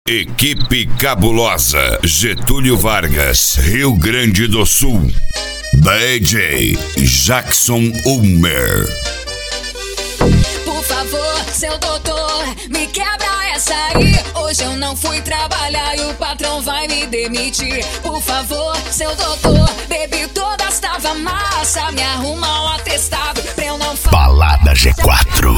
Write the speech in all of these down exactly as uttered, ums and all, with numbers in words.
Equipe Cabulosa, Getúlio Vargas, Rio Grande do Sul. D J Jackson Ulmer. Por favor, seu doutor, me quebra essa aí. Hoje eu não fui trabalhar e o patrão vai me demitir. Por favor, seu doutor, bebi todas, tava massa. Me arruma um atestado pra eu não falar. Balada G quatro.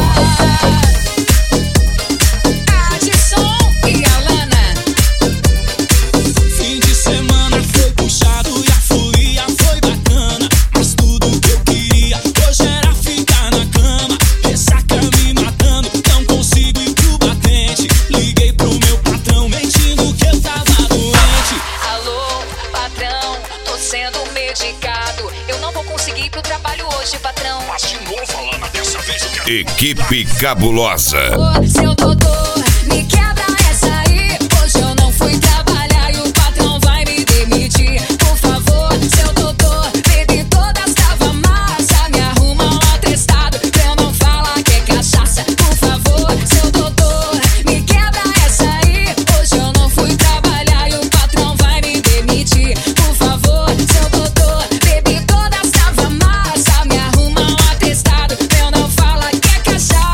Adson e Alana. Fim de semana foi puxado e a folia foi bacana. Mas tudo que eu queria hoje era ficar na cama. Ressaca me matando, não consigo ir pro batente. Liguei pro meu patrão mentindo que eu tava doente. Alô, patrão, tô sendo medicado. Eu não vou conseguir ir pro trabalho hoje, patrão. Mas de novo, Alana, dessa vez eu quero. Equipe Cabulosa. Ô, seu doutor, me quebra essa aí. Hoje eu não fui trabalhar e o patrão vai me demitir. Por favor, seu doutor, bebi todas, tava massa. Me arruma um atestado pra eu não falar que é cachaça. Por favor, seu doutor, me quebra essa aí. Hoje eu não fui trabalhar e o patrão vai me demitir. Por favor, seu doutor, bebi todas, tava massa. Me arruma um atestado pra eu não falar que é cachaça.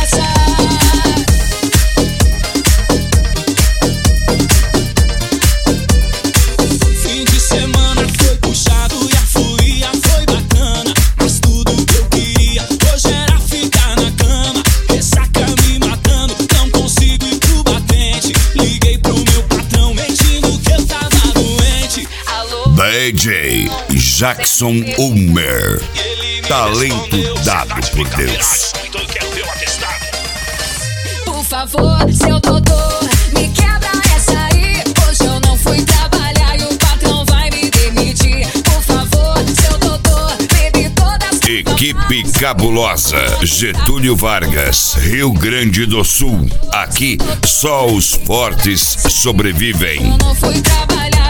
Fim de semana foi puxado e a folia foi bacana. Mas tudo que eu queria hoje era ficar na cama. Ressaca me matando, não consigo ir pro batente. Liguei pro meu patrão mentindo que eu tava doente. Alô, D J Jackson Ulmer. E ele me Talento respondeu, dado "Você tá de por brincadeira, Deus." então eu quero ver o atestado. por favor, seu doutor, me quebra essa aí. Hoje eu não fui trabalhar e o patrão vai me demitir. Por favor, seu doutor, bebi todas. Equipe Cabulosa, Getúlio Vargas, Rio Grande do Sul. Aqui só os fortes sobrevivem. Eu não fui trabalhar.